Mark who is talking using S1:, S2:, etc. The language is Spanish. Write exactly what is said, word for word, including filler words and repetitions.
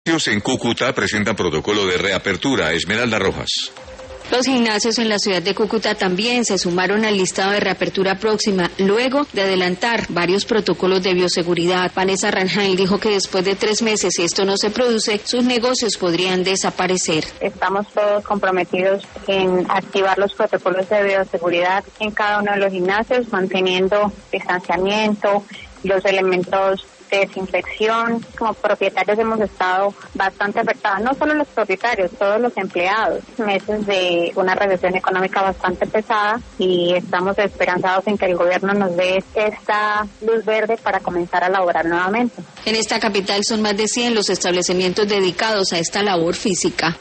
S1: En Cúcuta presentan protocolo de reapertura. Esmeralda Rojas.
S2: Los gimnasios en la ciudad de Cúcuta también se sumaron al listado de reapertura próxima, luego de adelantar varios protocolos de bioseguridad. Vanessa Rangel dijo que después de tres meses, si esto no se produce, sus negocios podrían desaparecer.
S3: Estamos todos comprometidos en activar los protocolos de bioseguridad en cada uno de los gimnasios, manteniendo distanciamiento, los elementos de desinfección. Como propietarios hemos estado bastante afectados, no solo los propietarios, todos los empleados. Meses de una recesión económica bastante pesada y estamos esperanzados en que el gobierno nos dé esta luz verde para comenzar a laborar nuevamente.
S2: En esta capital son más de cien los establecimientos dedicados a esta labor física.